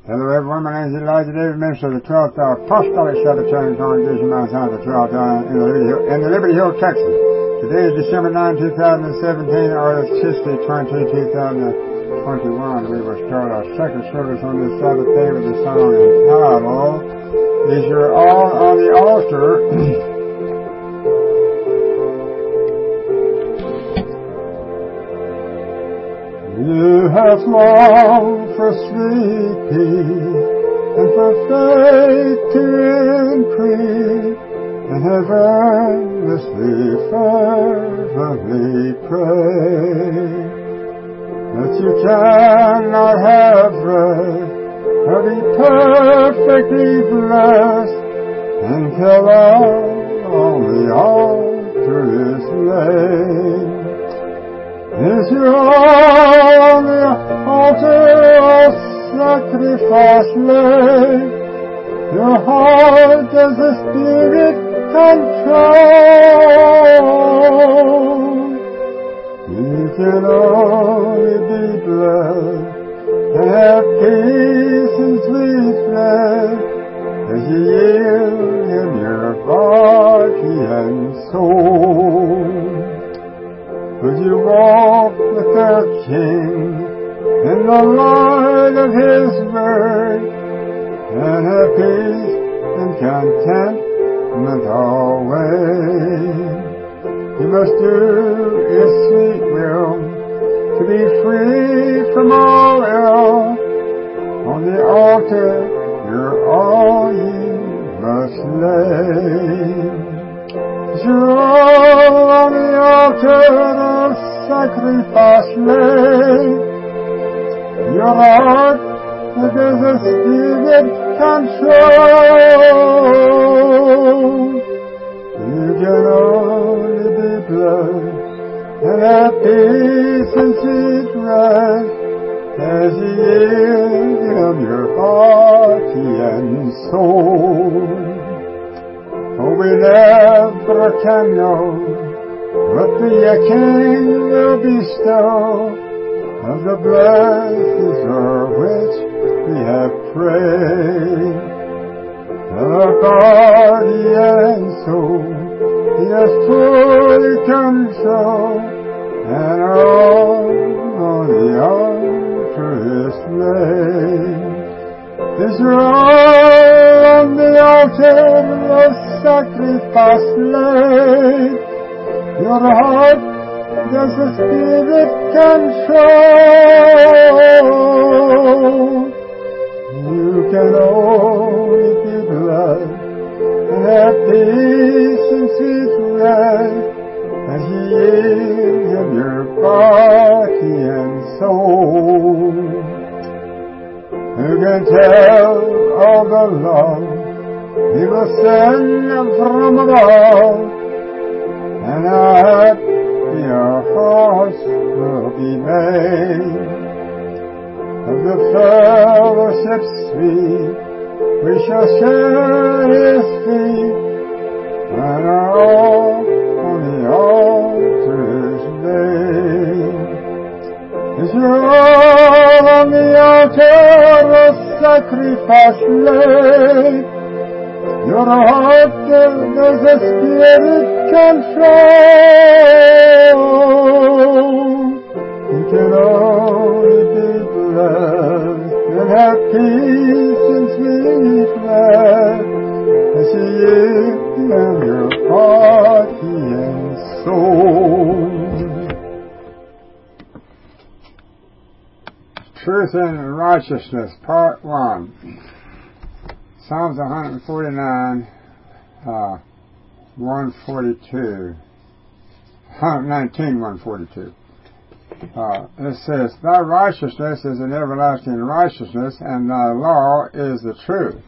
Hello everyone, my name is Elijah David, minister of the 12th Apostolic Sabbatarian Congregation, Mount Zion, the 12th in the Liberty Hill, Texas. Today is December 9, 2017, or it's history 2021. We will start our second service on this Sabbath day with the song entitled, Is Your All on the Altar? You have longed for sweet peace and for faith to increase, and have earnestly, fervently prayed that you cannot have rest or be perfectly blessed until on the altar is laid. Is your all on the altar of sacrifice laid? Your heart does the Spirit control? You can only be blessed and have peace and sweet flesh as you yield Him your body and soul. Would you walk with our King in the light of His word, and have peace and contentment always? You must do His sweet will to be free from all ill. On the altar you're all you must lay. You're all on the altar of sacrifice laid. Your heart does the Spirit control. You can only be blessed and have peace and sweet rest as you yield Him your body and soul. Oh, we never can know what the King will bestow of the blessings for which we have prayed. Our body and soul He has fully control, and all on the altar is laid. Is your all on the altar of sacrifice laid? Your heart does the Spirit control? You can only be blessed and have peace and sweet rest as you yield Him your body and soul. Who can tell all the love He will send from above, and how happy our hearts will be made? Of the fellowship sweet we shall share His feet, and our all on the altar is laid. Is your all on the altar of sacrifice laid? Your heart does the Spirit control? You can only be blessed and have peace and sweet rest as you yield Him your body and soul. Truth and Righteousness, Part 1. Psalms 149, 142. 119, 142. It says, Thy righteousness is an everlasting righteousness, and Thy law is the truth.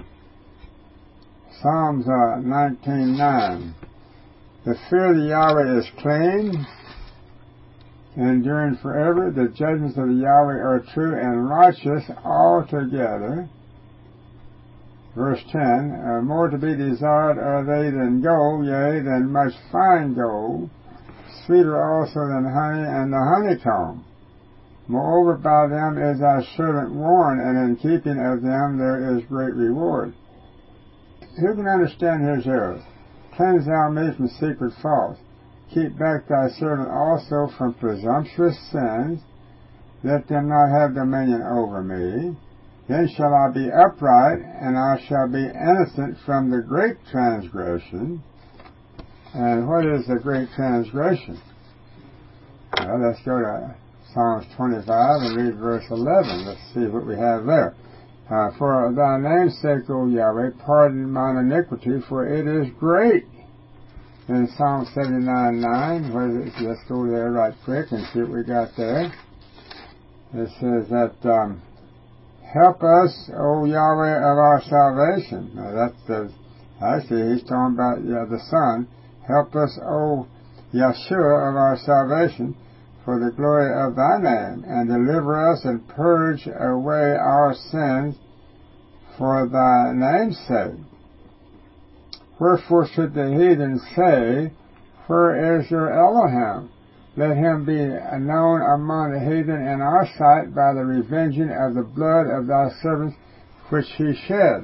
Psalms 19:9. The fear of the Yahweh is clean, enduring forever. The judgments of the Yahweh are true and righteous altogether. Verse 10, more to be desired are they than gold, yea, than much fine gold, sweeter also than honey and the honeycomb. Moreover, by them is thy servant warned, and in keeping of them there is great reward. Who can understand his errors? Cleanse thou me from secret faults. Keep back thy servant also from presumptuous sins. Let them not have dominion over me. Then shall I be upright, and I shall be innocent from the great transgression. And what is the great transgression? Well, let's go to Psalms 25 and read verse 11. Let's see what we have there. For thy name's sake, O Yahweh, pardon mine iniquity, for it is great. In Psalm 79:9, let's go there right quick and see what we got there. It says that, help us, O Yahweh of our salvation. Now actually he's talking about the Son. Help us, O Yeshua of our salvation, for the glory of thy name, and deliver us and purge away our sins for thy name's sake. Wherefore should the heathen say, where is your Elohim? Let him be known among the heathen in our sight by the revenging of the blood of thy servants which he shed.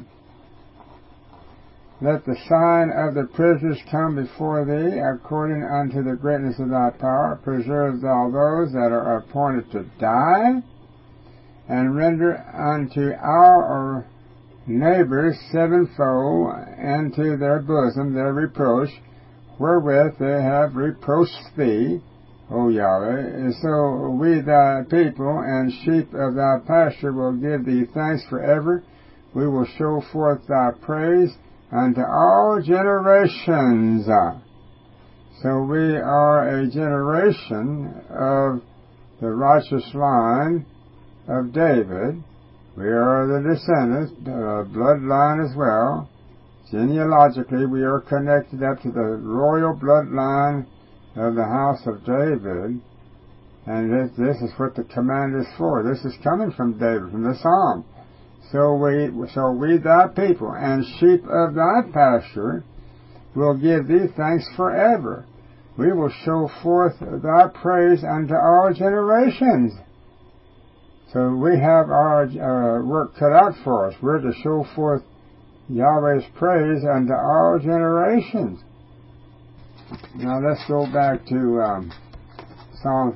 Let the sign of the prisoners come before thee, according unto the greatness of thy power. Preserve thou those that are appointed to die, and render unto our neighbors sevenfold into their bosom their reproach, wherewith they have reproached thee, O Yahweh. And so we thy people and sheep of thy pasture will give thee thanks forever. We will show forth thy praise unto all generations. So we are a generation of the righteous line of David. We are the descendants, bloodline as well. Genealogically, we are connected up to the royal bloodline of the house of David. And this is what the command is for. This is coming from David, from the Psalm. So we thy people and sheep of thy pasture will give thee thanks forever. We will show forth thy praise unto all generations. So we have our work cut out for us. We're to show forth Yahweh's praise unto all generations. Now let's go back to Psalms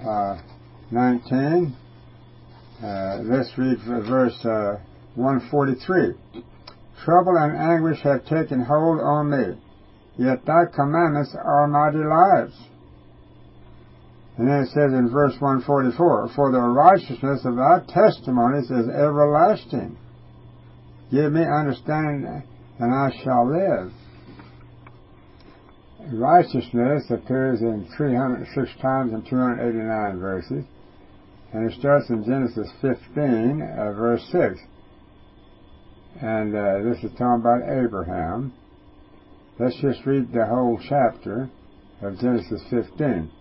119. Let's read verse 143. Trouble and anguish have taken hold on me, yet thy commandments are my delights. And then it says in verse 144, for the righteousness of thy testimonies is everlasting. Give me understanding, and I shall live. Righteousness appears in 306 times in 289 verses. And it starts in Genesis 15, verse 6. And this is talking about Abraham. Let's just read the whole chapter of Genesis 15.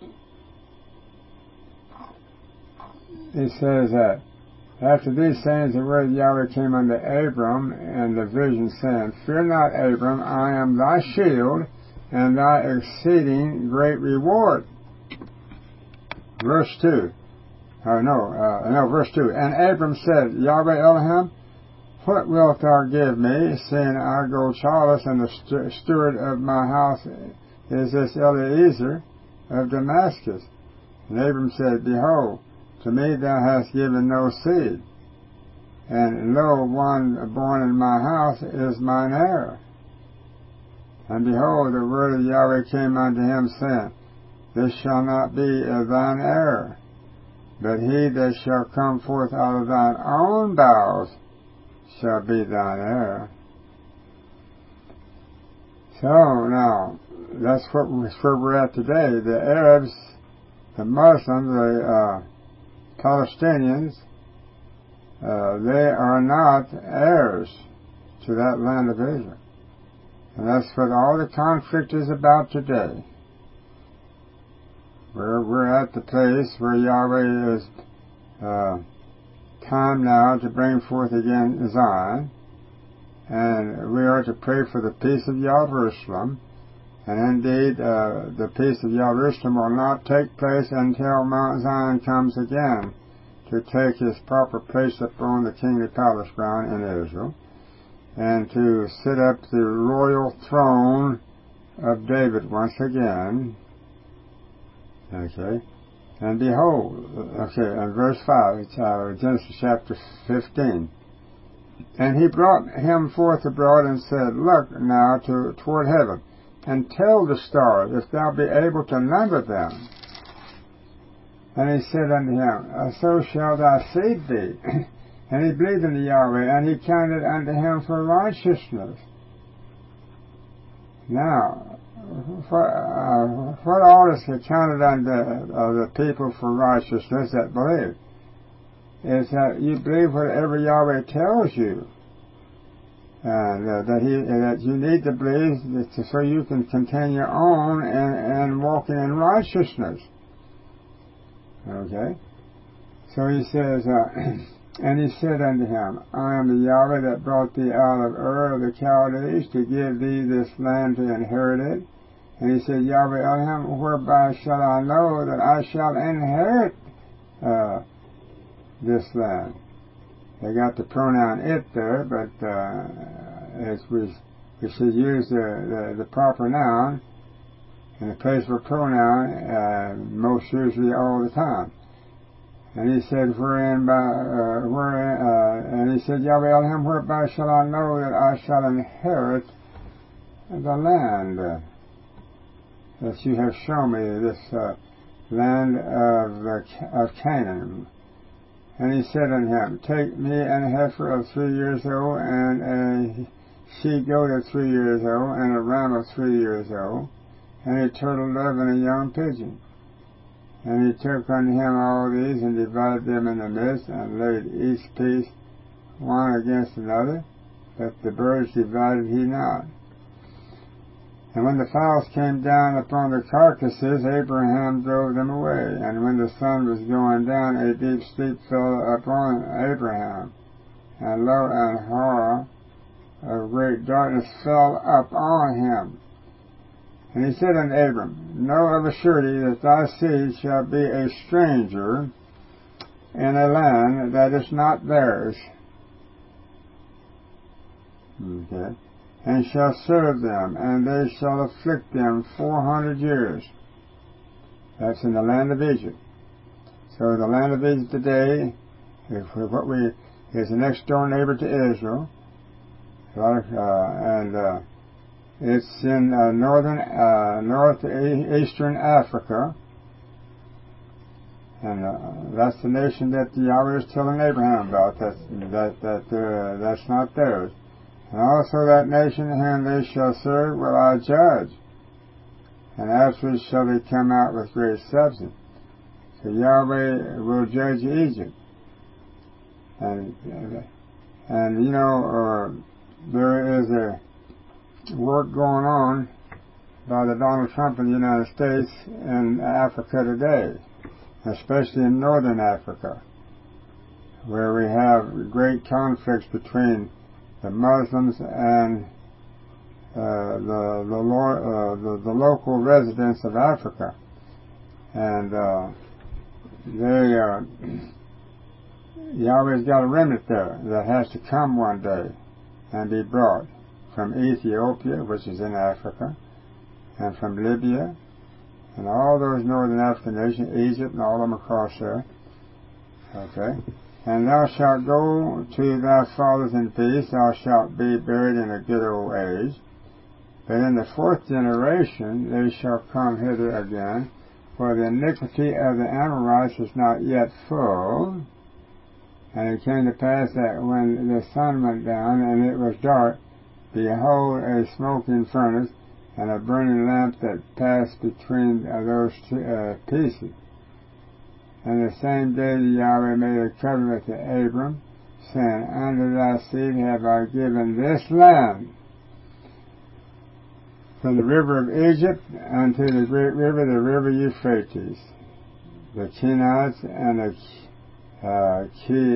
It says that, after these sayings, the word of Yahweh came unto Abram in the vision, saying, fear not, Abram, I am thy shield, and thy exceeding great reward. Verse 2. Verse 2. And Abram said, Yahweh Elohim, what wilt thou give me, seeing I go childless, and the steward of my house is this Eliezer of Damascus? And Abram said, behold, to me thou hast given no seed, and lo, one born in my house is mine heir. And behold, the word of Yahweh came unto him, saying, this shall not be thine heir, but he that shall come forth out of thine own bowels shall be thine heir. So now, that's where we're at today. The Arabs, the Muslims, the Palestinians, they are not heirs to that land of Israel. And that's what all the conflict is about today. We're at the place where Yahweh is time now to bring forth again Zion, and we are to pray for the peace of Jerusalem, And indeed, the peace of Jerusalem will not take place until Mount Zion comes again to take his proper place upon the kingly palace ground in Israel, and to sit up the royal throne of David once again. Okay. And behold, in verse 5, Genesis chapter 15. And he brought him forth abroad and said, Look now toward heaven, and tell the stars, if thou be able to number them. And he said unto him, So shall thy seed be. And he believed in Yahweh, and he counted unto him for righteousness. Now, what all is counted unto the people for righteousness that believe is that you believe whatever Yahweh tells you, and that you need to believe so you can continue on and walking in righteousness. Okay? So he says, and he said unto him, I am the Yahweh that brought thee out of Ur of the Chaldees to give thee this land to inherit it. And he said, Yahweh Elohim, whereby shall I know that I shall inherit this land? They got the pronoun it there, but we should use the proper noun in the place of a pronoun most usually all the time. And he said, and he said, Yahweh Elohim, whereby shall I know that I shall inherit the land that you have shown me, this land of Canaan? And he said unto him, Take me an heifer of 3 years old, and a she-goat of 3 years old, and a ram of 3 years old, and a turtle dove, and a young pigeon. And he took unto him all these, and divided them in the midst, and laid each piece one against another, but the birds divided he not. And when the fowls came down upon the carcasses, Abraham drove them away. And when the sun was going down, a deep sleep fell upon Abraham. And lo, and horror of great darkness fell upon him. And he said unto Abram, Know of a surety that thy seed shall be a stranger in a land that is not theirs. Okay. And shall serve them, and they shall afflict them 400 years. That's in the land of Egypt. So the land of Egypt today is the next door neighbor to Israel, and it's in northeastern Africa, and that's the nation that Yahweh is telling Abraham about. That's not theirs. And also that nation whom they shall serve will I judge, and afterwards shall they come out with great substance. So Yahweh will judge Egypt. And you know, there is a work going on by the Donald Trump in the United States in Africa today, especially in northern Africa, where we have great conflicts between the Muslims and the local residents of Africa, and Yahweh's got a remnant there that has to come one day and be brought from Ethiopia, which is in Africa, and from Libya, and all those northern African nations, Egypt, and all of them across there. Okay. And thou shalt go to thy fathers in peace, thou shalt be buried in a good old age. But in the 4th generation they shall come hither again, for the iniquity of the Amorites is not yet full. And it came to pass that when the sun went down and it was dark, behold, a smoking furnace and a burning lamp that passed between those pieces. And the same day Yahweh made a covenant to Abram, saying, Unto thy seed have I given this land, from the river of Egypt unto the great river, the river Euphrates, the Kenites and the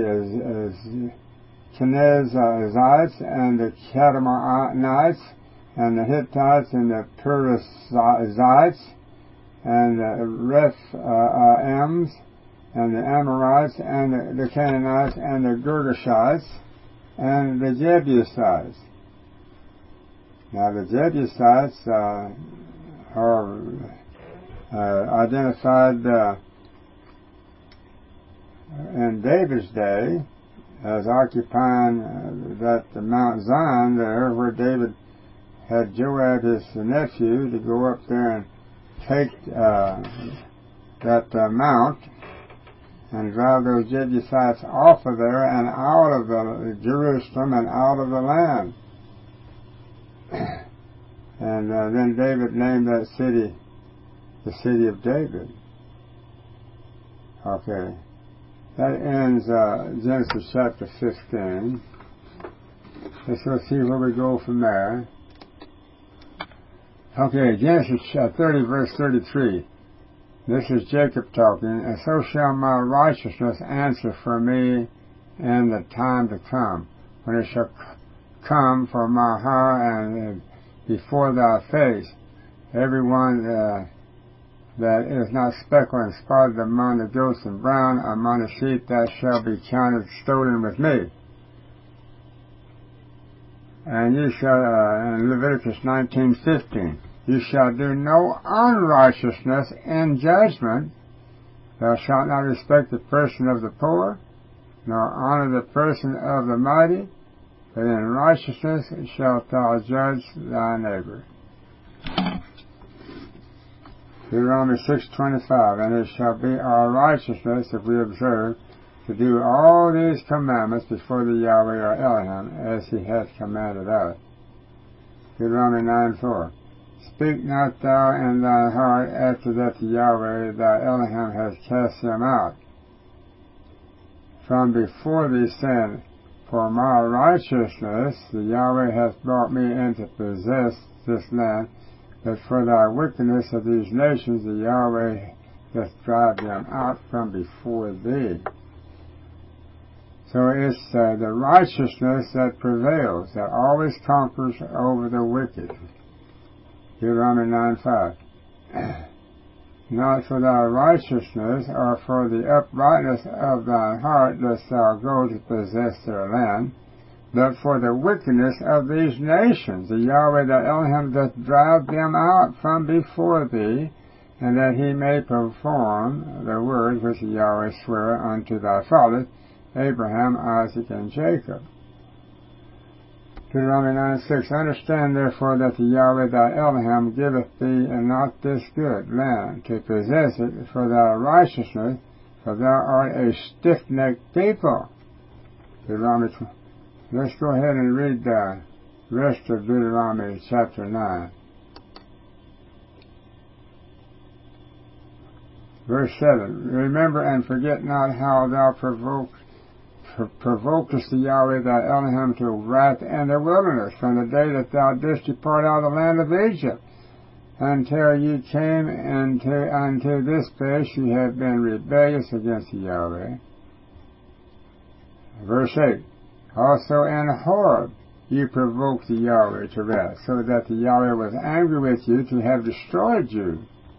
Kenizzites and the Kadmonites and the Hittites, and the Perizzites, and the Rephaims, and the Amorites, and the Canaanites, and the Girgashites, and the Jebusites. Now the Jebusites are identified in David's day as occupying that Mount Zion there, where David had Joab, his nephew, to go up there and take that mount and drive those Jebusites off of there and out of Jerusalem and out of the land. And then David named that city the City of David. Okay. That ends Genesis chapter 15. Let's go see where we go from there. Okay, Genesis 30, verse 33. This is Jacob talking. And so shall my righteousness answer for me in the time to come, when it shall come for my heart and before thy face. Everyone that is not speckled and spotted among the goats and brown among the sheep, that shall be counted stolen with me. And you shall, in Leviticus 19:15, you shall do no unrighteousness in judgment. Thou shalt not respect the person of the poor, nor honor the person of the mighty, but in righteousness shalt thou judge thy neighbor. Deuteronomy 6:25, and it shall be our righteousness, if we observe, to do all these commandments before the Yahweh our Elohim, as he hath commanded us. Deuteronomy 9:4, speak not thou in thine heart after that the Yahweh thy Elohim hath cast him out from before thee, saying, for my righteousness the Yahweh hath brought me in to possess this land, but for thy wickedness of these nations the Yahweh doth drive them out from before thee. So it's the righteousness that prevails, that always conquers over the wicked. Deuteronomy 9:5. Not for thy righteousness or for the uprightness of thine heart dost thou go to possess their land, but for the wickedness of these nations the Yahweh thy Elohim doth drive them out from before thee, and that he may perform the word which the Yahweh sware unto thy fathers, Abraham, Isaac, and Jacob. Deuteronomy 9:6. Understand therefore that the Yahweh thy Elohim giveth thee not this good land to possess it for thy righteousness, for thou art a stiff-necked people. Deuteronomy. Let's go ahead and read the rest of Deuteronomy chapter 9. Verse 7. Remember and forget not how thou provokest the Yahweh thy Elohim to wrath in the wilderness, from the day that thou didst depart out of the land of Egypt, until you came unto this place. You have been rebellious against the Yahweh. Verse 8. Also in Horeb you provoked the Yahweh to wrath, so that the Yahweh was angry with you to have destroyed you.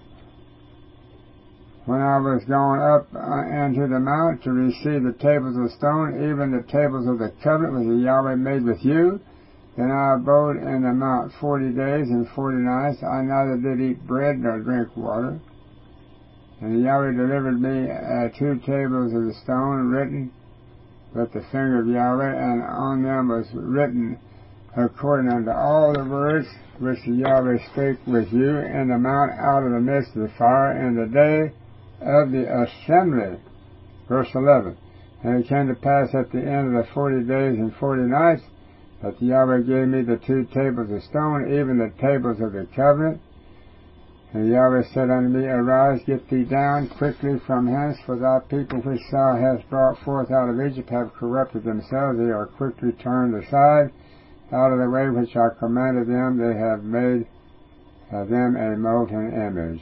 When I was going up into the mount to receive the tables of stone, even the tables of the covenant which the Yahweh made with you, then I abode in the mount 40 days and 40 nights. I neither did eat bread nor drink water. And the Yahweh delivered me 2 tables of the stone written with the finger of Yahweh, and on them was written according unto all the words which the Yahweh spake with you in the mount out of the midst of the fire in the day of the assembly. Verse 11. And it came to pass at the end of the 40 days and 40 nights that the Yahweh gave me the 2 tables of stone, even the tables of the covenant. And Yahweh said unto me, arise, get thee down quickly from hence, for thy people which thou hast brought forth out of Egypt have corrupted themselves. They are quickly turned aside out of the way which I commanded them. They have made them a molten image.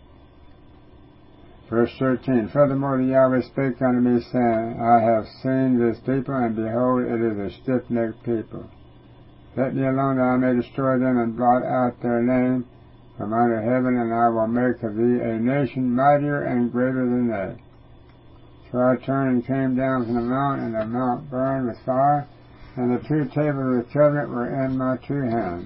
Verse 13. Furthermore the Yahweh spake unto me, saying, I have seen this people, and behold, it is a stiff-necked people. Let me alone that I may destroy them and blot out their name from under heaven, and I will make of thee a nation mightier and greater than they. So I turned and came down from the mount, and the mount burned with fire, and the 2 tables of the covenant were in my 2 hands.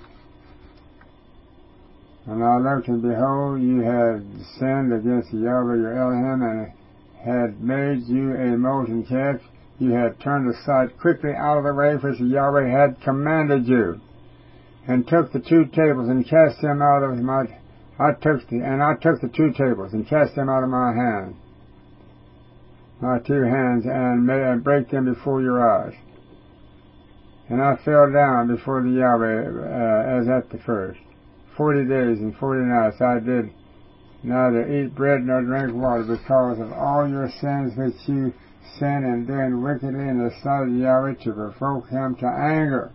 And I looked, and behold, you had sinned against Yahweh your Elohim, and had made you a molten calf. You had turned aside quickly out of the way which Yahweh had commanded you, and took the 2 tables and cast them out of my. I took the 2 tables and cast them out of my hand, my 2 hands, and break them before your eyes. And I fell down before the Yahweh as at the first. 40 days and 40 nights I did neither eat bread nor drink water, because of all your sins which you sinned in doing wickedly in the sight of Yahweh, to provoke him to anger.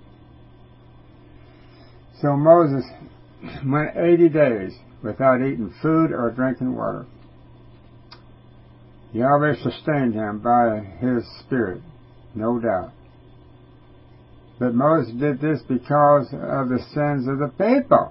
So Moses went 80 days without eating food or drinking water. Yahweh sustained him by his Spirit, no doubt. But Moses did this because of the sins of the people.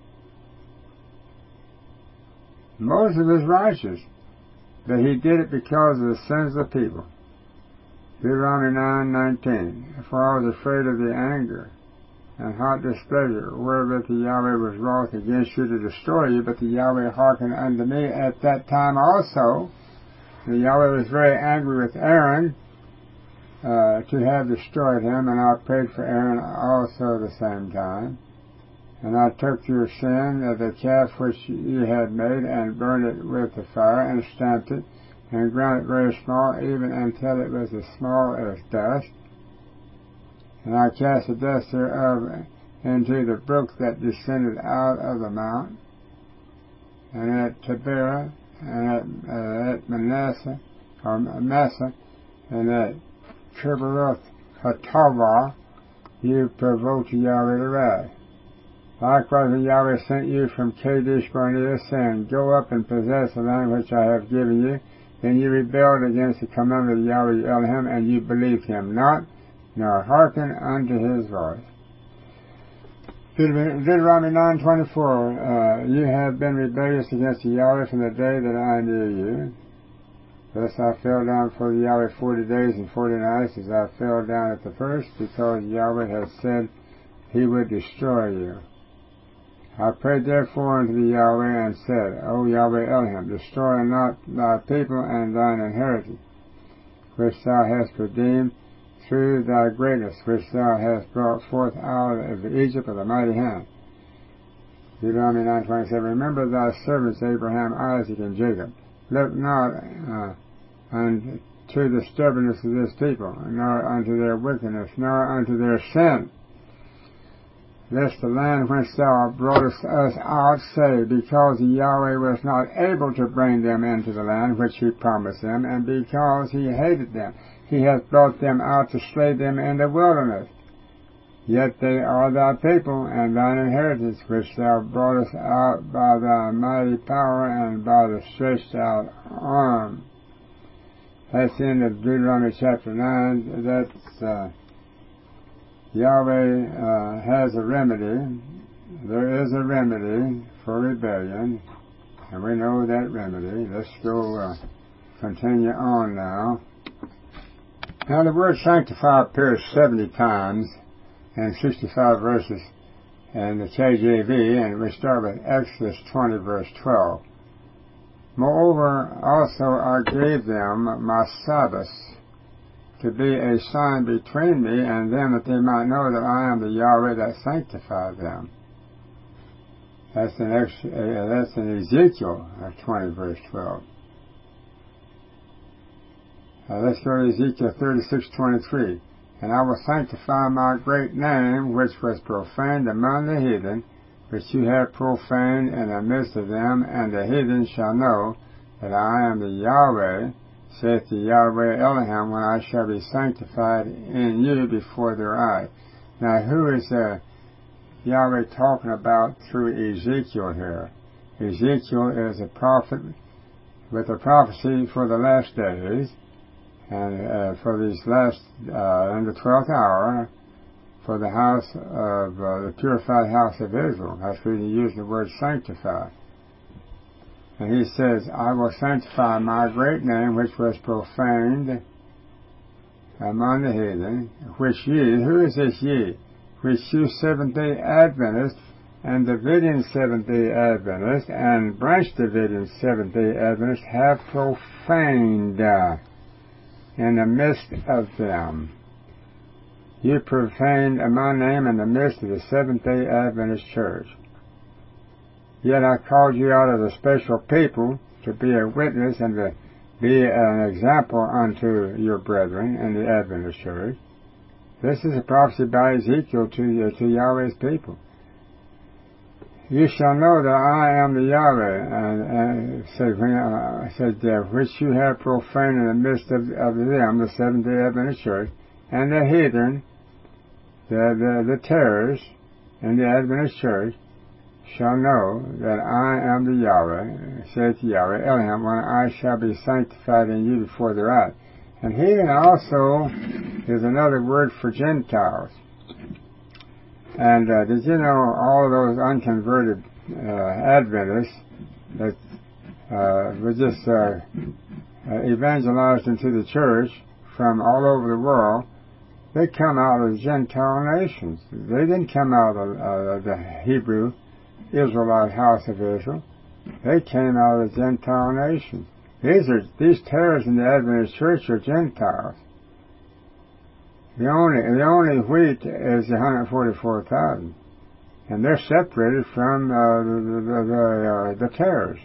Moses was righteous, but he did it because of the sins of the people. Deuteronomy 9:19. For I was afraid of the anger and hot displeasure wherewith the Yahweh was wroth against you to destroy you, but the Yahweh hearkened unto me at that time also. The Yahweh was very angry with Aaron to have destroyed him, and I prayed for Aaron also at the same time. And I took your sin, the calf which ye had made, and burned it with the fire, and stamped it, and ground it very small, even until it was as small as dust. And I cast the dust thereof into the brook that descended out of the mount, and at Taberah, and at Manasseh, or Massa, and at Kibroth Hattaavah, you provoked Yahweh to wrath. Likewise, when Yahweh sent you from Kadesh Barnea, saying, Go up and possess the land which I have given you, then you rebelled against the commandment of Yahweh your Elohim, and you believed him not, nor hearkened unto his voice. Deuteronomy 9:24. You have been rebellious against Yahweh from the day that I knew you. Thus I fell down before Yahweh 40 days and 40 nights, as I fell down at the first, because Yahweh had said he would destroy you. I prayed therefore unto the Yahweh, and said, O Yahweh Elohim, destroy not thy people and thine inheritance, which thou hast redeemed through thy greatness, which thou hast brought forth out of Egypt with a mighty hand. Deuteronomy 9:27. Remember thy servants Abraham, Isaac, and Jacob. Look not unto the stubbornness of this people, nor unto their wickedness, nor unto their sin, lest the land whence thou broughtest us out say, because Yahweh was not able to bring them into the land which he promised them, and because he hated them, he hath brought them out to slay them in the wilderness. Yet they are thy people, and thine inheritance, which thou broughtest out by thy mighty power and by the stretched out arm. That's the end of Deuteronomy chapter 9. That's Yahweh has a remedy. There is a remedy for rebellion, and we know that remedy. Let's go continue on now. Now the word sanctify appears 70 times and 65 verses in the KJV, and we start with Exodus 20 verse 12. Moreover, also I gave them my Sabbaths to be a sign between me and them, that they might know that I am the Yahweh that sanctified them. That's in Ezekiel 20 verse 12. Let's go to Ezekiel 36:23. And I will sanctify my great name, which was profaned among the heathen, which you have profaned in the midst of them, and the heathen shall know that I am the Yahweh, saith the Yahweh Elohim, when I shall be sanctified in you before their eyes. Now, who is Yahweh talking about through Ezekiel here? Ezekiel is a prophet with a prophecy for the last days, and for these last, in the 12th hour, for the house of the purified house of Israel. That's where he used the word sanctify. And he says, I will sanctify my great name, which was profaned among the heathen, which ye, who is this ye? Which you Seventh-day Adventists and Davidian Seventh-day Adventists and Branch Davidian Seventh-day Adventists have profaned in the midst of them. You profaned my name in the midst of the Seventh-day Adventist Church. Yet I called you out as a special people to be a witness and to be an example unto your brethren in the Adventist Church. This is a prophecy by Ezekiel to Yahweh's people. You shall know that I am the Yahweh, said which you have profaned in the midst of them, the Seventh-day Adventist Church, and the heathen, the terrors in the Adventist Church, shall know that I am the Yahweh, saith Yahweh, Elohim, when I shall be sanctified in you before their eyes. And heathen also is another word for Gentiles. And did you know all of those unconverted Adventists that were just evangelized into the church from all over the world, they come out of Gentile nations. They didn't come out of the Hebrew Israelite house of Israel. They came out of the Gentile nations. These tares in the Adventist church are Gentiles. The only wheat is the 144,000, and they're separated from the tares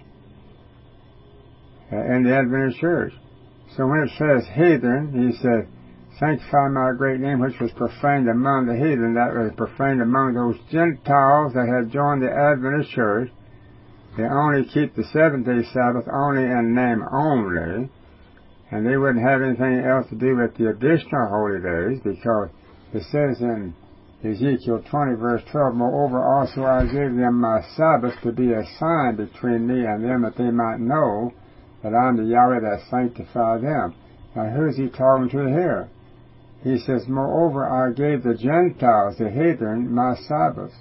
in the Adventist church. So when it says heathen, he said, sanctify my great name, which was profaned among the heathen. That was profaned among those Gentiles that had joined the Adventist church. They only keep the seventh-day Sabbath only in name only, and they wouldn't have anything else to do with the additional holy days, because it says in Ezekiel 20, verse 12, moreover also I gave them my Sabbath to be a sign between me and them, that they might know that I'm the Yahweh that sanctify them. Now who's he talking to here? He says, moreover, I gave the Gentiles, the heathen, my Sabbaths.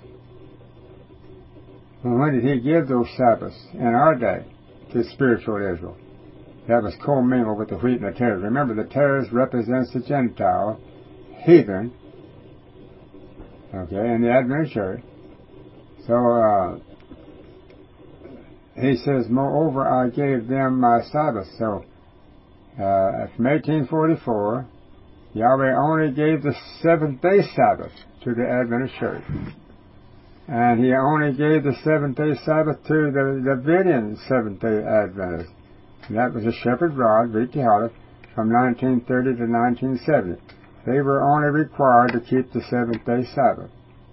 Well, when did he give those Sabbaths? In our day, to spiritual Israel. That was commingled with the wheat and the tares. Remember, the tares represents the Gentile, heathen, okay, in the Adventist church. So, he says, moreover, I gave them my Sabbaths. So, from 1844, Yahweh only gave the seventh-day Sabbath to the Adventist church. And he only gave the seventh-day Sabbath to the Davidian Seventh-day Adventists. And that was a shepherd rod, V'Tihadif, from 1930 to 1970. They were only required to keep the seventh-day Sabbath.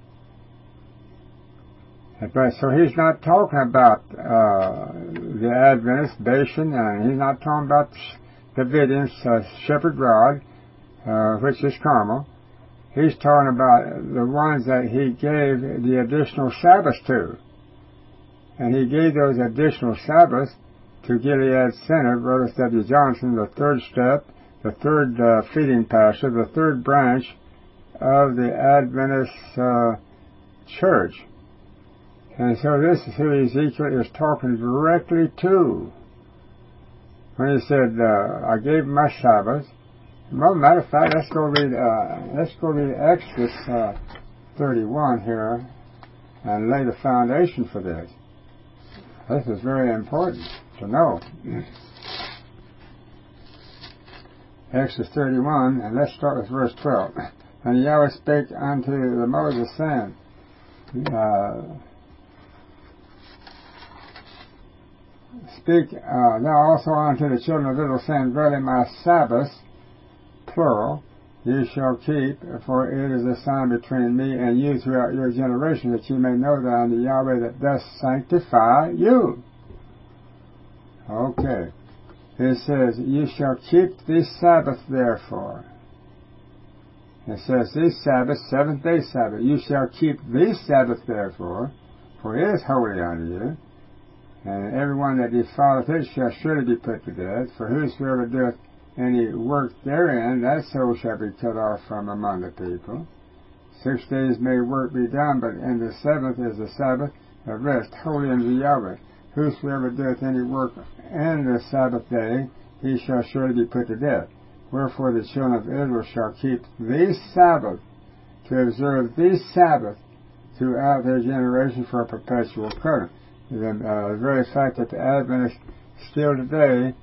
So he's not talking about the Adventist, Bashan, and he's not talking about the Davidian shepherd rod, which is Carmel. He's talking about the ones that he gave the additional Sabbaths to. And he gave those additional Sabbaths to Gilead Center, Brother W. Johnson, the third step, the third feeding pasture, the third branch of the Adventist church. And so this is who Ezekiel is talking directly to. When he said, I gave my Sabbath. Well, matter of fact, let's go read Exodus 31 here and lay the foundation for this. This is very important to know. Exodus 31, and let's start with verse 12. And Yahweh spake unto the Moses, saying, Speak thou also unto the children of Israel, saying, verily my Sabbaths, plural, ye shall keep, for it is a sign between me and you throughout your generation, that ye may know that I am the Yahweh that doth sanctify you. Okay. It says, ye shall keep this Sabbath therefore. It says, this Sabbath, seventh-day Sabbath, you shall keep this Sabbath therefore, for it is holy unto you. And everyone that defileth it shall surely be put to death, for whosoever doeth any work therein, that soul shall be cut off from among the people. 6 days may work be done, but in the seventh is the Sabbath of rest, holy unto Yahweh. Whosoever doeth any work in the Sabbath day, he shall surely be put to death. Wherefore the children of Israel shall keep the Sabbath, to observe the Sabbath throughout their generation for a perpetual covenant. The very fact that the Adventists still today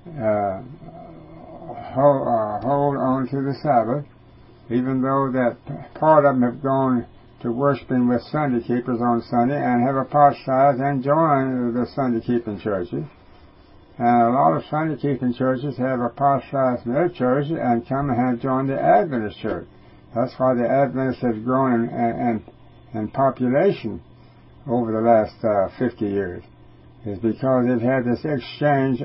hold on to the Sabbath, even though that part of them have gone to worshiping with Sunday keepers on Sunday and have apostatized and joined the Sunday keeping churches. And a lot of Sunday keeping churches have apostatized from their churches and come and have joined the Adventist church. That's why the Adventists have grown in population over the last 50 years. Is because they've had this exchange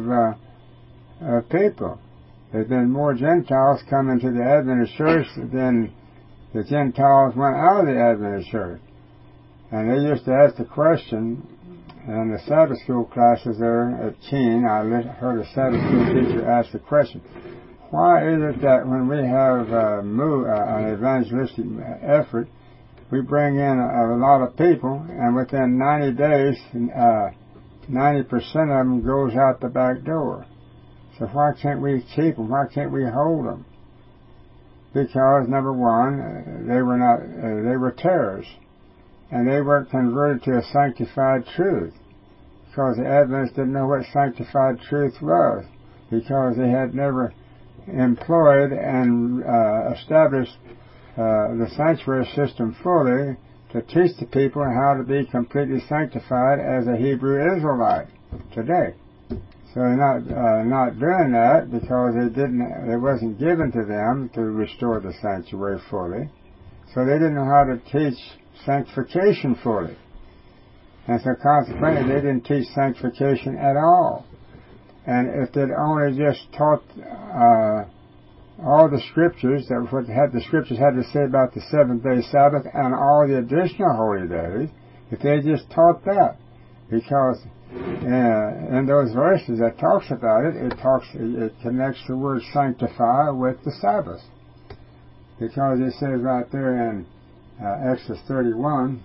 of people. There's been more Gentiles coming to the Adventist church than the Gentiles went out of the Adventist church. And they used to ask the question, in the Sabbath school classes there at Keene, I heard a Sabbath school teacher ask the question, why is it that when we have an evangelistic effort, we bring in a lot of people, and within 90 days, 90% of them goes out the back door? So why can't we keep them? Why can't we hold them? Because, number one, they were terrorists, and they weren't converted to a sanctified truth, because the Adventists didn't know what sanctified truth was, because they had never employed and established the sanctuary system fully to teach the people how to be completely sanctified as a Hebrew Israelite today. So they're not doing that because it wasn't given to them to restore the sanctuary fully. So they didn't know how to teach sanctification fully. And so consequently they didn't teach sanctification at all. And if they'd only just taught all the scriptures, that what the scriptures had to say about the seventh-day Sabbath and all the additional holy days, if they just taught that, because in those verses that talks about it, it connects the word sanctify with the Sabbath, because it says right there in Exodus 31,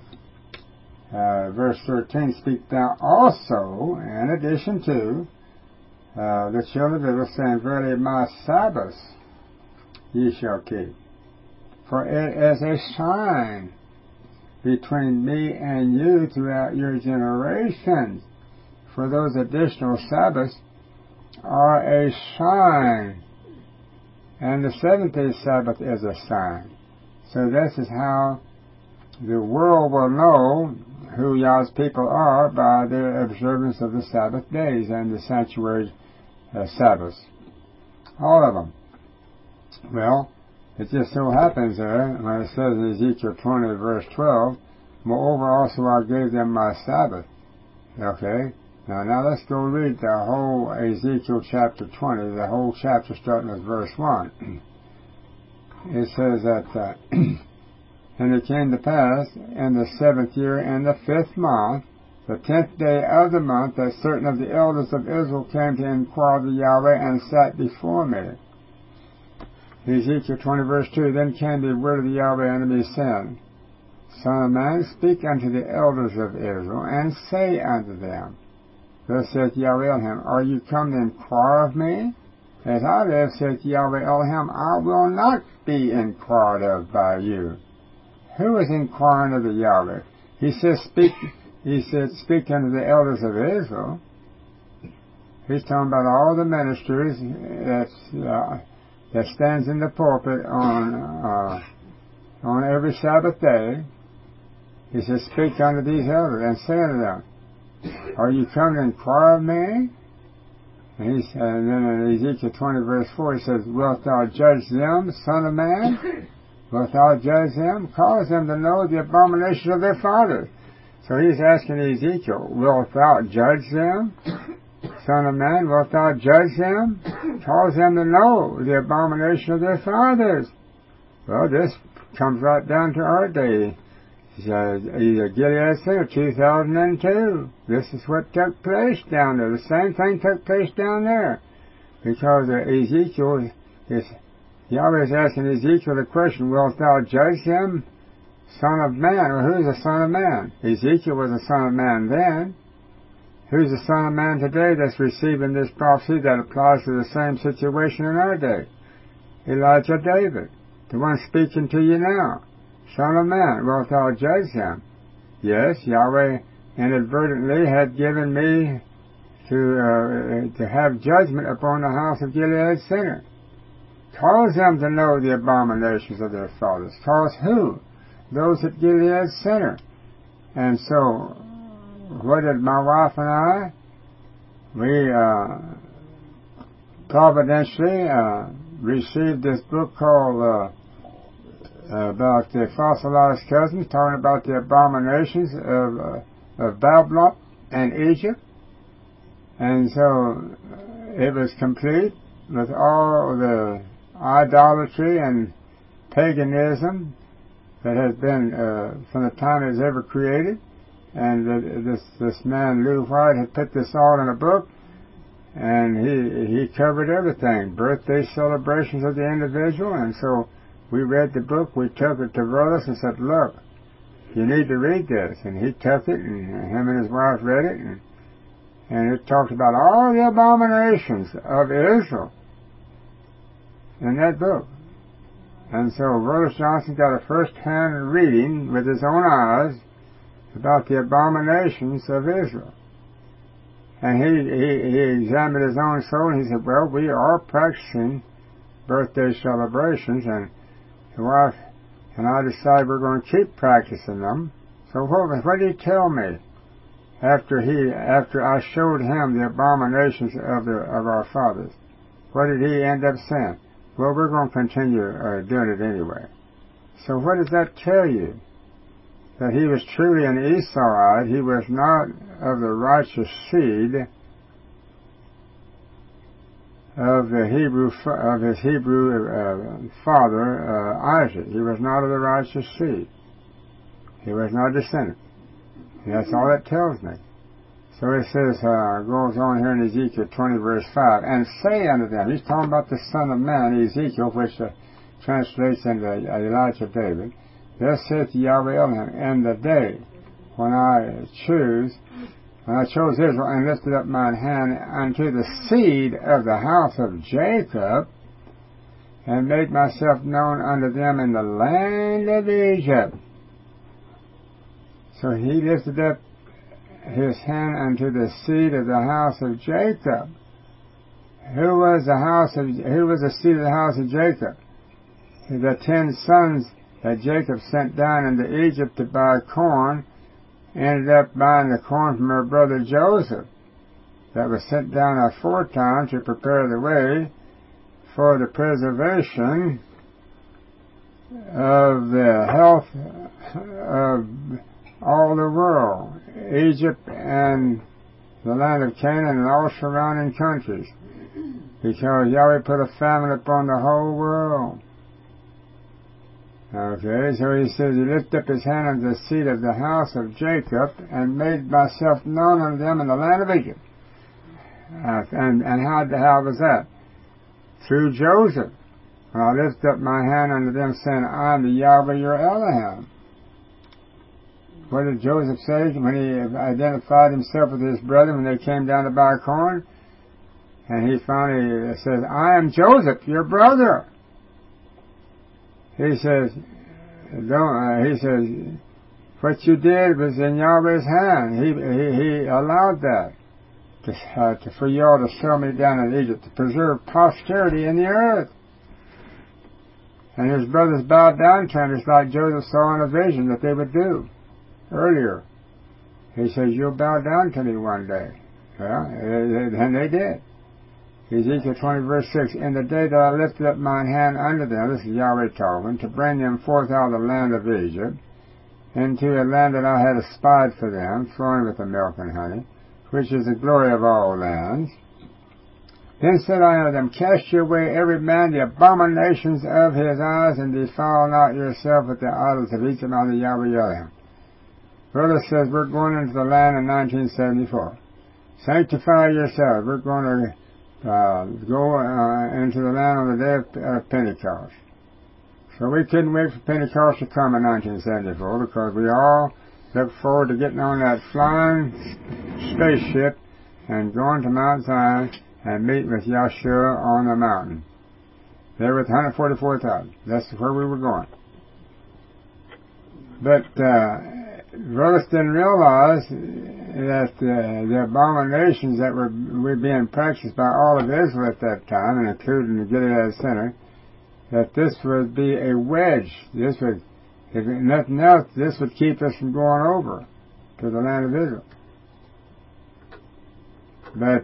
verse 13, speak thou also, in addition to the children of Israel, saying, verily my Sabbath ye shall keep, for it is a sign between me and you throughout your generations. For those additional Sabbaths are a sign, and the seventh-day Sabbath is a sign. So this is how the world will know who Yah's people are, by their observance of the Sabbath days and the sanctuary Sabbaths. All of them. Well, it just so happens there, when it says in Ezekiel 20, verse 12, moreover also I gave them my Sabbath. Okay? Now let's go read the whole Ezekiel chapter 20, the whole chapter starting with verse 1. It says that, and it came to pass in the 7th year, in the 5th month, the 10th day of the month, that certain of the elders of Israel came to inquire of Yahweh and sat before me. Ezekiel 20 verse 2, then came the word of the Yahweh unto me, saying, Son of man, speak unto the elders of Israel, and say unto them, Thus saith Yahweh Elohim, are you come to inquire of me? As I live, saith Yahweh Elohim, I will not be inquired of by you. Who is inquiring of the Yahweh? He said, speak unto the elders of Israel. He's talking about all the ministers that stands in the pulpit on every Sabbath day. He says, speak unto these elders and say unto them, are you come to inquire of me? And then in Ezekiel 20 verse 4 he says, wilt thou judge them, son of man? Wilt thou judge them? Cause them to know the abomination of their fathers. So he's asking Ezekiel, wilt thou judge them? Son of man, wilt thou judge them? Cause them to know the abomination of their fathers. Well, this comes right down to our day. Gilead Center, 2002. This is what took place down there. The same thing took place down there. Because Ezekiel is Yahweh is asking Ezekiel the question, wilt thou judge him, son of man? Well, who's the son of man? Ezekiel was a son of man then. Who's the son of man today that's receiving this prophecy that applies to the same situation in our day? Elijah David, the one speaking to you now. Son of man, wilt thou judge him? Yes, Yahweh inadvertently had given me to have judgment upon the house of Gilead sinner. Cause them to know the abominations of their fathers. Cause who? Those at Gilead sinner. And so, what did my wife and I? We providentially received this book called about the fossilized cousins, talking about the abominations of Babylon and Egypt. And so it was complete with all the idolatry and paganism that has been from the time it was ever created. And this man, Lou White, had put this all in a book, and he covered everything, birthday celebrations of the individual. And so we read the book, we took it to brothers and said, look, you need to read this. And he took it, and him and his wife read it, and it talked about all the abominations of Israel in that book. And so Brother Johnson got a first-hand reading with his own eyes about the abominations of Israel. And he examined his own soul, and he said, well, we are practicing birthday celebrations, and the wife and I decided we're going to keep practicing them. So what did he tell me after I showed him the abominations of our fathers? What did he end up saying? Well, we're going to continue doing it anyway. So what does that tell you? That he was truly an Esauite. He was not of the righteous seed of his Hebrew father Isaac. He was not of the righteous seed. He was not a descendant. And that's all it tells me. So it says, goes on here in Ezekiel 20 verse 5, and say unto them, he's talking about the Son of Man, Ezekiel, which translates into Elijah David. Thus saith Yahweh Elohim, in the day when I chose Israel and lifted up mine hand unto the seed of the house of Jacob, and made myself known unto them in the land of Egypt. So he lifted up his hand unto the seed of the house of Jacob. Who was the seed of the house of Jacob? The 10 sons that Jacob sent down into Egypt to buy corn ended up buying the corn from her brother Joseph, that was sent down aforetime to prepare the way for the preservation of the health of all the world, Egypt and the land of Canaan and all surrounding countries, because Yahweh put a famine upon the whole world. Okay, so he says, he lifted up his hand unto the seed of the house of Jacob, and made myself known unto them in the land of Egypt. And how was that? Through Joseph. When I lifted up my hand unto them, saying, I am the Yahweh your Elohim. What did Joseph say when he identified himself with his brethren when they came down to buy corn? And he finally says, I am Joseph, your brother. He says, what you did was in Yahweh's hand. He allowed that for you all to sell me down in Egypt, to preserve posterity in the earth. And his brothers bowed down to him, just like Joseph saw in a vision that they would do earlier. He says, you'll bow down to me one day. Well, and they did. Ezekiel 20 verse 6, in the day that I lifted up mine hand unto them, this is Yahweh talking, to bring them forth out of the land of Egypt, into a land that I had espied for them, flowing with the milk and honey, which is the glory of all lands. Then said I unto them, cast ye away every man the abominations of his eyes, and defile not yourself with the idols of Egypt, unto Yahweh Elohim. Brother says, we're going into the land in 1974. Sanctify yourselves. We're going to go into the land on the day of Pentecost. So we couldn't wait for Pentecost to come in 1974 because we all looked forward to getting on that flying spaceship and going to Mount Zion and meeting with Yahshua on the mountain. There with 144,000. That's where we were going. But brothers didn't realize that the abominations that were being practiced by all of Israel at that time, and including the Gilead Center, that this would be a wedge. This would, if nothing else, this would keep us from going over to the land of Israel. But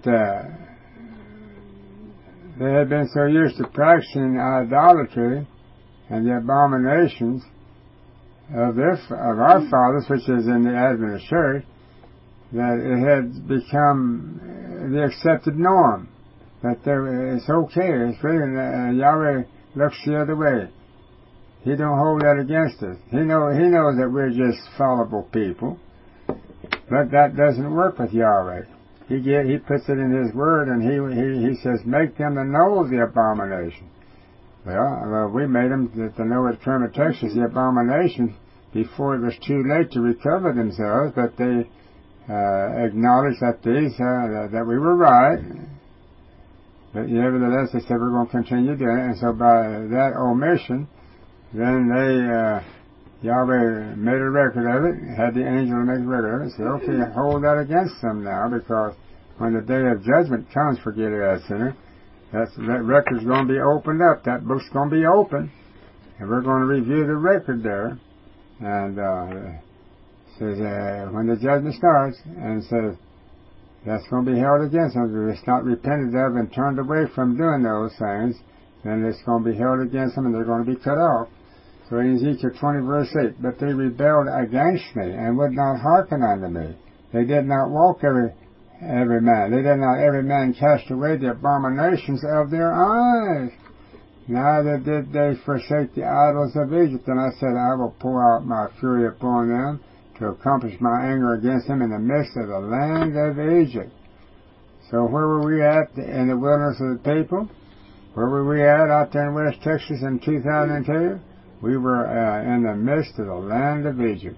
they had been so used to practicing idolatry and the abominations of our fathers, which is in the Adventist Church, that it had become the accepted norm. That it's okay. It's really Yahweh looks the other way. He don't hold that against us. He knows that we're just fallible people, but that doesn't work with Yahweh. He puts it in His Word, and he says, make them to know the abomination. Well, we made them to know at Kermit, Texas, the abomination before it was too late to recover themselves, but they acknowledged that that we were right. But nevertheless, they said we're going to continue doing it, and so by that omission, then Yahweh made a record of it, had the angel make a record of it, and said, okay, hold that against them now, because when the day of judgment comes for Gilead Center, that record's going to be opened up. That book's going to be open, and we're going to review the record there. And says when the judgment starts, and says that's going to be held against them. If it's not repented of and turned away from doing those things, then it's going to be held against them, and they're going to be cut off. So in Ezekiel 20, verse 8, but they rebelled against me and would not hearken unto me. They did not walk every man. They did not every man cast away the abominations of their eyes. Neither did they forsake the idols of Egypt. And I said, I will pour out my fury upon them to accomplish my anger against them in the midst of the land of Egypt. So where were we at in the wilderness of the people? Where were we at out there in West Texas in 2002? We were in the midst of the land of Egypt.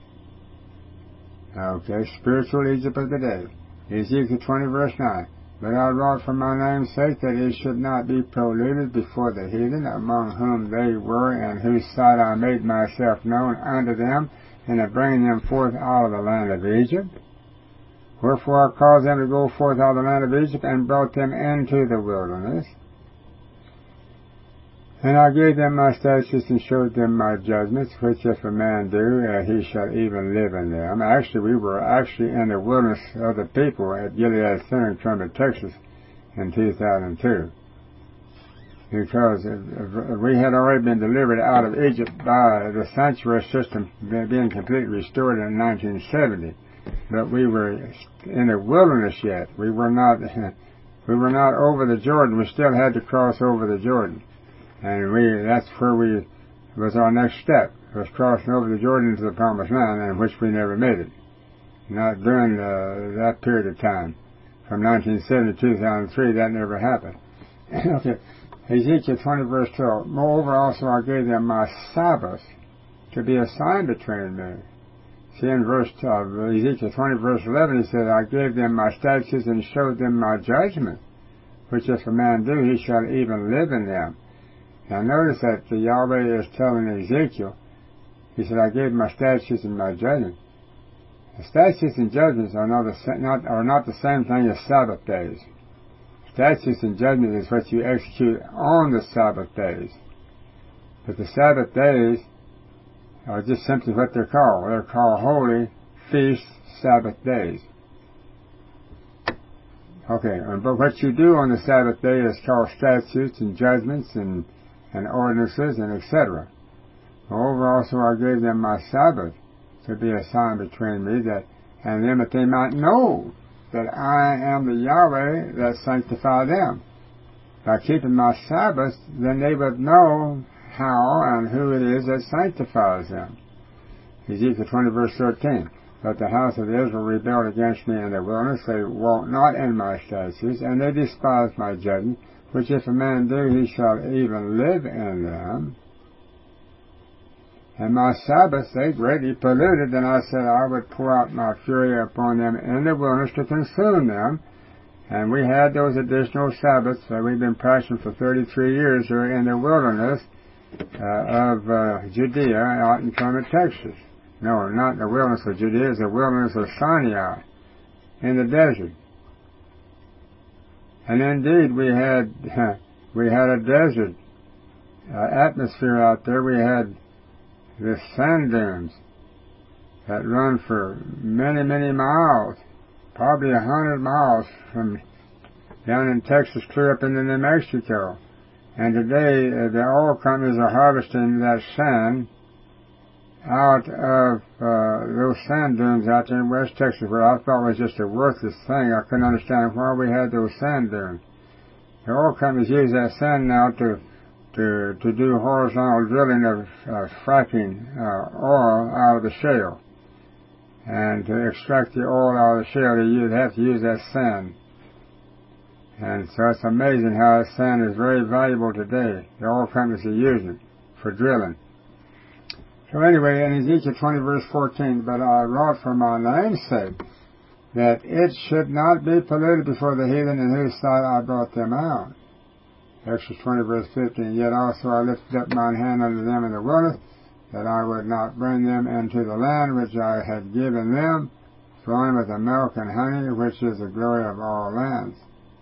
Okay, spiritual Egypt of the day. Ezekiel 20, verse 9. But I wrought for my name's sake that it should not be polluted before the heathen, among whom they were, and whose sight I made myself known unto them, and to bring them forth out of the land of Egypt. Wherefore I caused them to go forth out of the land of Egypt, and brought them into the wilderness. And I gave them my statutes and showed them my judgments, which if a man do, he shall even live in them. Actually, we were in the wilderness of the people at Gilead Center in Kermit, Texas in 2002. Because we had already been delivered out of Egypt by the sanctuary system being completely restored in 1970. But we were in the wilderness yet. We were not over the Jordan. We still had to cross over the Jordan. And that's where was our next step, was crossing over the Jordan into the Promised Land, in which we never made it. Not during that period of time. From 1970 to 2003, that never happened. Okay, Ezekiel 20, verse 12. Moreover, also I gave them my Sabbath to be a sign between me. See, in Ezekiel 20, verse 11, he said, I gave them my statutes and showed them my judgment, which if a man do, he shall even live in them. Now notice that the Yahweh is telling Ezekiel, he said, I gave my statutes and my judgment. The statutes and judgments are not the same thing as Sabbath days. Statutes and judgment is what you execute on the Sabbath days. But the Sabbath days are just simply what they're called. They're called holy feast Sabbath days. Okay, but what you do on the Sabbath day is called statutes and judgments and ordinances and etc. Moreover, also I gave them my Sabbath to be a sign between me and them, that they might know that I am the Yahweh that sanctify them. By keeping my Sabbath, then they would know how and who it is that sanctifies them. Ezekiel 20, verse 13. But the house of Israel rebelled against me in the wilderness. They walked not in my statutes, and they despised my judgment, which if a man do, he shall even live in them. And my Sabbaths they greatly polluted, and I said I would pour out my fury upon them in the wilderness to consume them. And we had those additional Sabbaths that we've been practicing for 33 years here in the wilderness of Judea out in Kermit, Texas. No, not in the wilderness of Judea, it's the wilderness of Sinai in the desert. And indeed we had a desert atmosphere out there. We had the sand dunes that run for many, many miles, probably 100 miles from down in Texas clear up into New Mexico. And today the oil companies are harvesting that sand out of those sand dunes out there in West Texas, where I thought was just a worthless thing. I couldn't understand why we had those sand dunes. The oil companies use that sand now to do horizontal drilling of fracking oil out of the shale. And to extract the oil out of the shale, you'd have to use that sand. And so it's amazing how that sand is very valuable today. The oil companies are using it for drilling. So anyway, in Ezekiel 20 verse 14, but I wrought for my name's sake that it should not be polluted before the heathen in whose sight I brought them out. Exodus 20 verse 15, yet also I lifted up mine hand unto them in the wilderness, that I would not bring them into the land which I had given them, flowing with the milk and honey, which is the glory of all lands.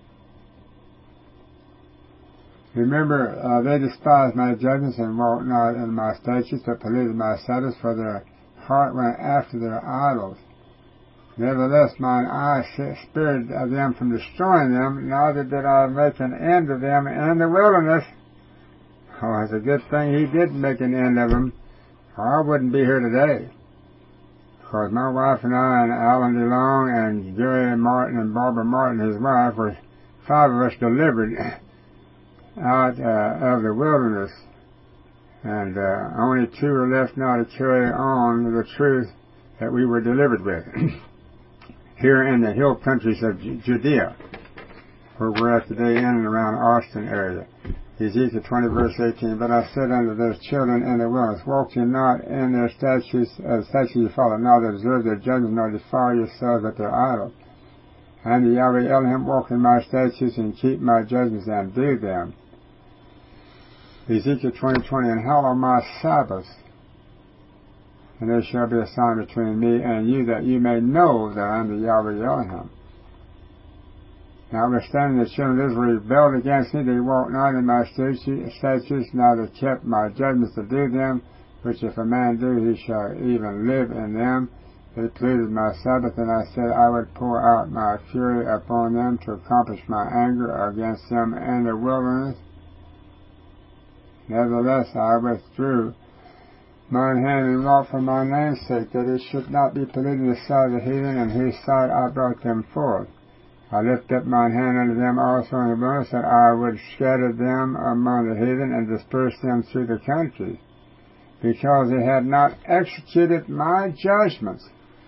Remember, they despised my judgments and walked not in my statutes, but polluted my Sabbaths, for their heart went after their idols. Nevertheless, mine eye spared them from destroying them, neither did I make an end of them in the wilderness. Oh, it's a good thing he didn't make an end of them, or I wouldn't be here today. Because my wife and I and Alan DeLong and Jerry Martin and Barbara Martin, his wife, were 5 of us delivered out of the wilderness, and only 2 are left now to carry on the truth that we were delivered with here in the hill countries of Judea, where we're at today in and around Austin area. Ezekiel 20 verse 18, but I said unto those children in the wilderness, walk ye not in their statutes, statutes you follow, neither observe their judgments, nor defile yourselves with their idols. And the Yahweh Elohim walk in my statutes and keep my judgments and do them. Ezekiel 20:20, and hallow my Sabbaths, and there shall be a sign between me and you, that you may know that I am the Yahweh Elohim. Notwithstanding the children of Israel rebelled against me, they walked not in my statutes, neither kept my judgments to do them, which if a man do, he shall even live in them. They polluted my Sabbath, and I said I would pour out my fury upon them to accomplish my anger against them in the wilderness. Nevertheless, I withdrew mine hand and wrought for my name's sake, that it should not be polluted in the sight of the heathen, in whose sight I brought them forth. I lifted up mine hand unto them also in the wilderness, that I would scatter them among the heathen and disperse them through the countries, because they had not executed my judgments,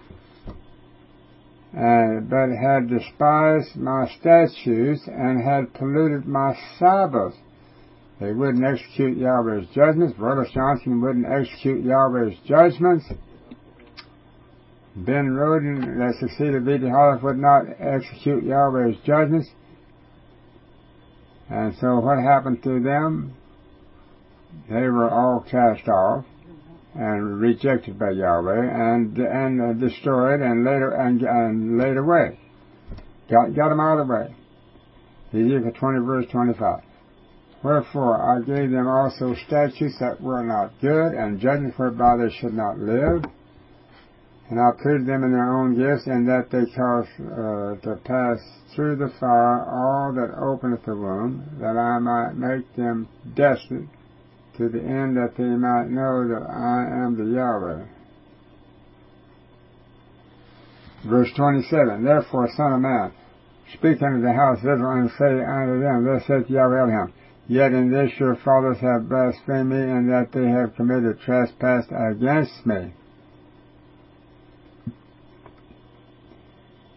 but had despised my statutes and had polluted my Sabbaths. They wouldn't execute Yahweh's judgments. Rhoda Johnson wouldn't execute Yahweh's judgments. Ben Roden, that succeeded V.D. Hollis, would not execute Yahweh's judgments. And so what happened to them? They were all cast off and rejected by Yahweh and destroyed and laid away. Got them out of the way. Ezekiel 20 verse 25. Wherefore I gave them also statutes that were not good, and judgments whereby they should not live. And I pleaded them in their own gifts, and that they cause to pass through the fire all that openeth the womb, that I might make them desolate, to the end that they might know that I am the Yahweh. Verse 27, Therefore, Son of man, speak unto the house of Israel, and say unto them, Thus saith Yahweh Elohim, Yet in this your fathers have blasphemed me, and that they have committed trespass against me.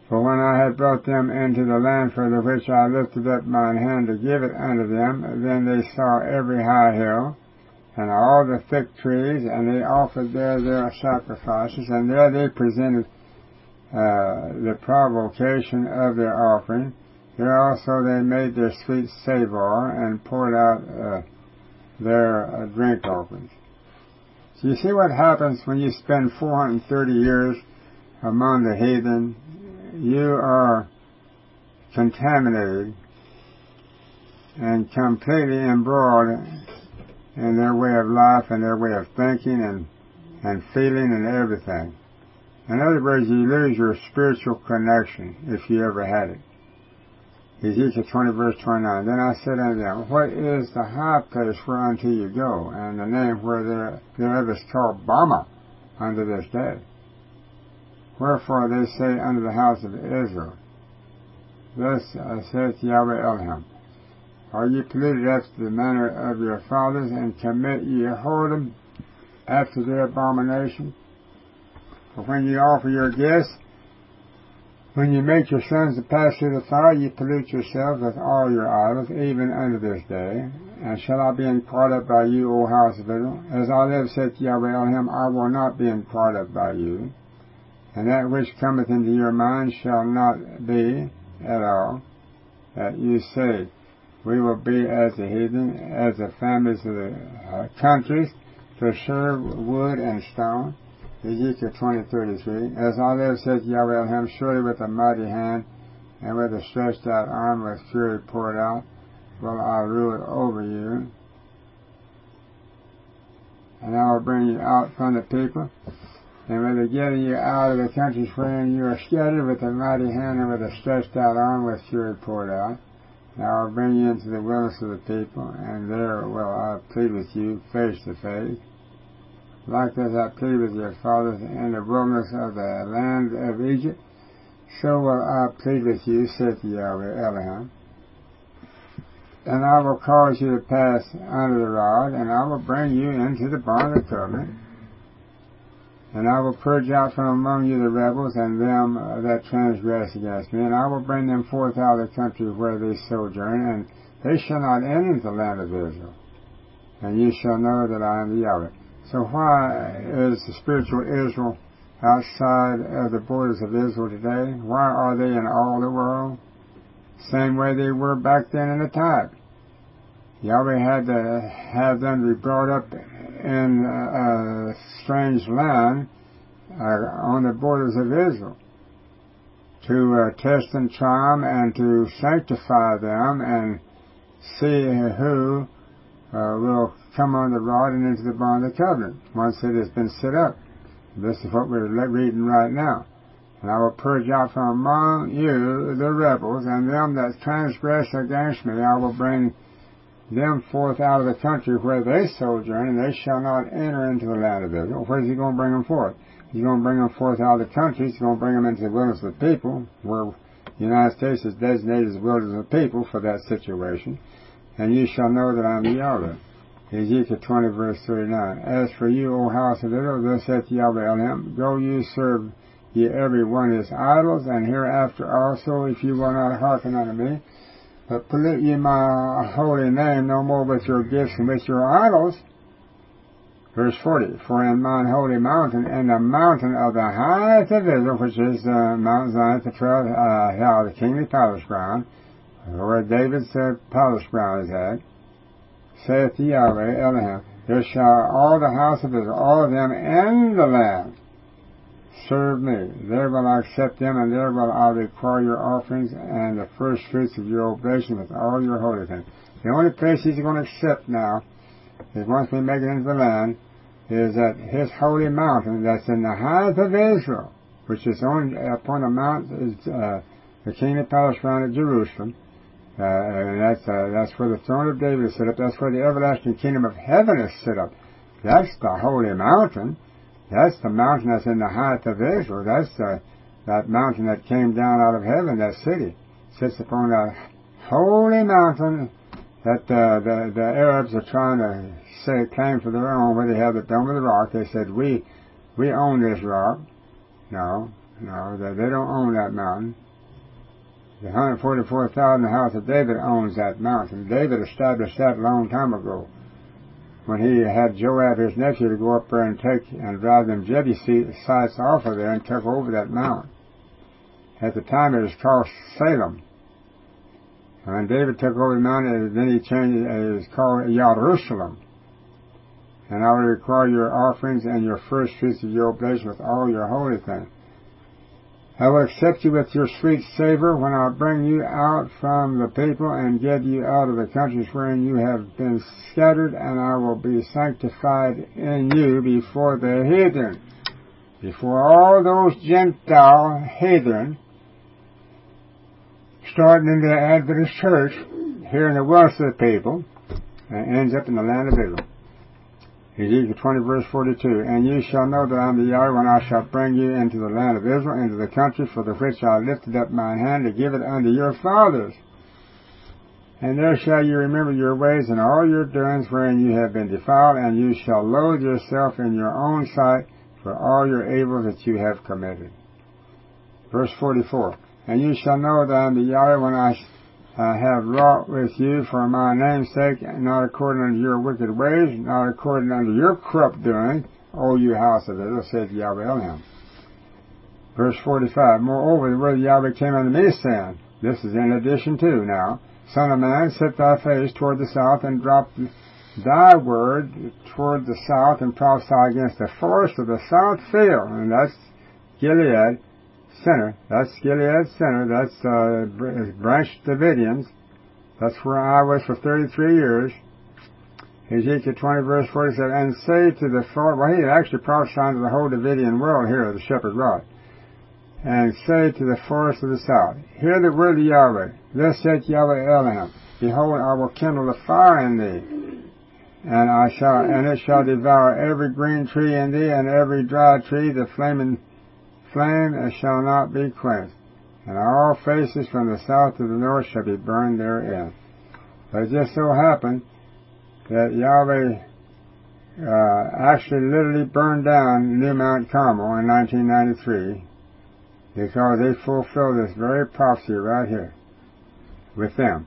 For when I had brought them into the land for the which I lifted up mine hand to give it unto them, then they saw every high hill, and all the thick trees, and they offered there their sacrifices, and there they presented the provocation of their offering. There also they made their sweet savour, and poured out their drink offerings. So you see what happens when you spend 430 years among the heathen. You are contaminated and completely embroiled in their way of life and their way of thinking and feeling and everything. In other words, you lose your spiritual connection if you ever had it. Ezekiel 20 verse 29. Then I said unto them, what is the high place whereunto you go? And the name where thereof is called Bama unto this day. Wherefore they say unto the house of Israel, thus saith Yahweh Elohim, are ye polluted after the manner of your fathers, and commit ye whoredom after their abomination? For when ye offer your gifts, when you make your sons to pass through the fire, ye pollute yourselves with all your idols, even unto this day. And shall I be inquired of by you, O house of Israel? As I live, saith Yahweh Elohim, I will not be inquired of by you. And that which cometh into your mind shall not be at all, that you say, we will be as the heathen, as the families of the countries, to serve wood and stone. Ezekiel 20:33. As I live, says Yahweh Elohim, surely with a mighty hand and with a stretched out arm with fury poured out will I rule over you. And I will bring you out from the people, and with the getting you out of the countries wherein you are scattered, with a mighty hand and with a stretched out arm with fury poured out. And I will bring you into the wilderness of the people, and there will I plead with you face to face. Like as I plead with your fathers in the wilderness of the land of Egypt, so will I plead with you, saith Yahweh Elohim. And I will cause you to pass under the rod, and I will bring you into the bond of covenant. And I will purge out from among you the rebels and them that transgress against me, and I will bring them forth out of the country where they sojourn, and they shall not enter into the land of Israel. And ye shall know that I am the Yahweh. So why is the spiritual Israel outside of the borders of Israel today? Why are they in all the world? Same way they were back then in the time. Yahweh had to have them be brought up in a strange land on the borders of Israel to test and try them and to sanctify them and see who will come on the rod and into the bond of the covenant once it has been set up. This is what we're reading right now. And I will purge out from among you the rebels, and them that transgress against me I will bring them forth out of the country where they sojourn, and they shall not enter into the land of Israel. Where is he going to bring them forth? He's going to bring them forth out of the country. He's going to bring them into the wilderness of the people, where the United States is designated as the wilderness of the people for that situation. And ye shall know that I am Yahweh. Ezekiel 20 verse 39. As for you, O house of Israel, thus saith Yahweh Elohim, go you serve ye every one his idols, and hereafter also, if you will not hearken unto me, but pollute ye my holy name no more with your gifts and with your idols. Verse 40. For in mine holy mountain, in the mountain of the height of Israel, which is Mount Zion, the kingly palace ground, where David's palace ground is at, saith Yahweh Elohim, there shall all the house of Israel, all of them in the land, serve me. There will I accept them, and there will I require your offerings and the first fruits of your oblation with all your holy things. The only place he's going to accept now is once we make it into the land, is at his holy mountain that's in the height of Israel, which is on upon a mount, is the kingly palace ground at Jerusalem. And that's where the throne of David is set up. That's where the everlasting kingdom of heaven is set up. That's the holy mountain. That's the mountain that's in the height of Israel. That's that mountain that came down out of heaven, that city. Sits upon that holy mountain that the Arabs are trying to claim for their own, where they have the Dome of the Rock. They said, we own this rock. No. No, they don't own that mountain. The 144,000, the house of David owns that mountain. David established that a long time ago when he had Joab, his nephew, to go up there and drive them Jebusites off of there and took over that mountain. At the time it was called Salem. And when David took over the mountain, then he changed it, it was called Jerusalem. And I will require your offerings and your first fruits of your oblation with all your holy things. I will accept you with your sweet savor when I bring you out from the people and get you out of the countries wherein you have been scattered, and I will be sanctified in you before the heathen. Before all those Gentile heathen, starting in the Adventist church, here in the west of the people, and ends up in the land of Israel. Ezekiel 20, verse 42. And you shall know that I am the Yahweh when I shall bring you into the land of Israel, into the country for the which I lifted up mine hand to give it unto your fathers. And there shall you remember your ways and all your doings wherein you have been defiled, and you shall loathe yourself in your own sight for all your evils that you have committed. Verse 44. And you shall know that I am the Yahweh when I have wrought with you for my name's sake, not according unto your wicked ways, not according unto your corrupt doing, O you house of Israel, said Yahweh Elohim. Verse 45. Moreover, the word of Yahweh came unto me, saying, this is in addition to now, Son of man, set thy face toward the south, and drop thy word toward the south, and prophesy against the forest of the south field. And that's Gilead center. That's Gilead center. That's Branch Davidians. That's where I was for 33 years. Ezekiel 20, verse 47. And say to the forest, well, he actually prophesied to the whole Davidian world here, the shepherd rod. And say to the forest of the south, hear the word of Yahweh. Thus saith Yahweh Elohim, behold, I will kindle a fire in thee, and it shall devour every green tree in thee, and every dry tree, the flaming flame shall not be quenched, and all faces from the south to the north shall be burned therein. But it just so happened that Yahweh actually literally burned down New Mount Carmel in 1993 because they fulfilled this very prophecy right here with them.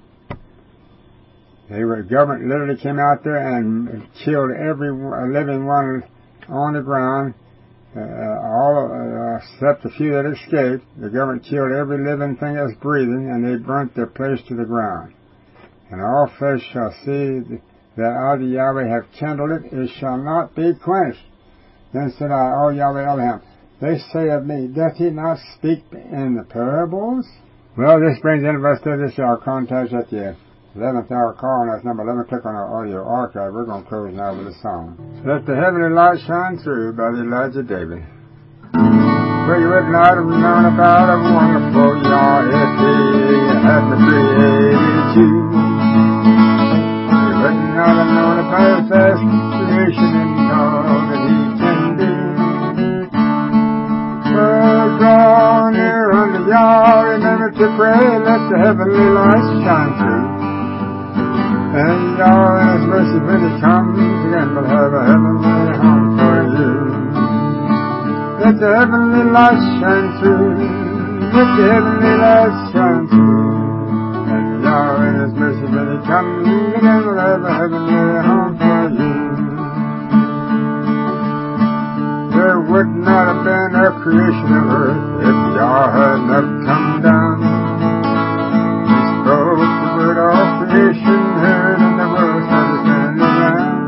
The government literally came out there and killed every living one on the ground, except a few that escaped. The government killed every living thing that's breathing, and they burnt their place to the ground. And all flesh shall see that I, the Yahweh, have kindled it, it shall not be quenched. Then said I, O Yahweh Elohim, they say of me, doth he not speak in the parables? Well, this brings any of us to this, our contacts at the 11th hour call, and that's number 11. Click on our audio archive. We're going to close now with a song. Let the heavenly light shine through by the Elijah David. For you would not have known about a wonderful Yah if he hadn't created you. You would not have known about his vast creation and all that he can do. So draw near unto Yah, remember to pray, let the heavenly light shine through. And Yah in His mercy when He comes again will have a heavenly home for you. Let the heavenly light shine through. Let the heavenly light shine through. And Yah in His mercy when He comes again will have a heavenly home for you. There would not have been a creation of earth if Yah had not come down. He spoke the word of creation, heard and the world started standing around.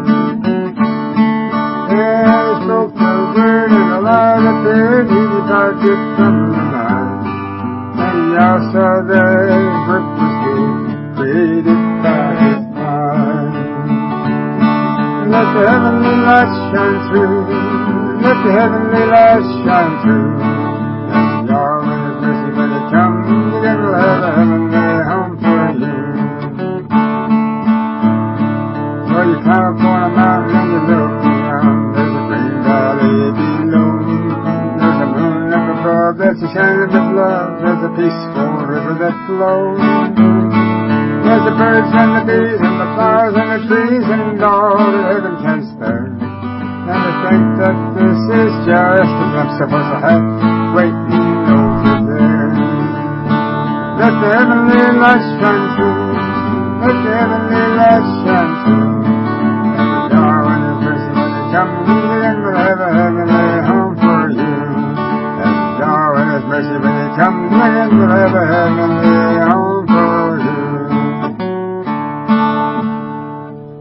Yeah, he spoke the word and the light appeared, he departed from the night. And Yah saw that his work was good, created by his mind. Let the heavenly light shine through. Let the heavenly light shine through. And Yah in His mercy when He comes again will have a heavenly home for you. So you climb up on a mountain and you look around. There's a green valley below. There's a moon up above that's a shining with love. There's a peaceful river that flows. There's the birds and the bees and the flowers and the trees and all that heaven can spare. And I think that this is just a glimpse of what's ahead, waiting heavenly lights shine through. Let the heavenly lights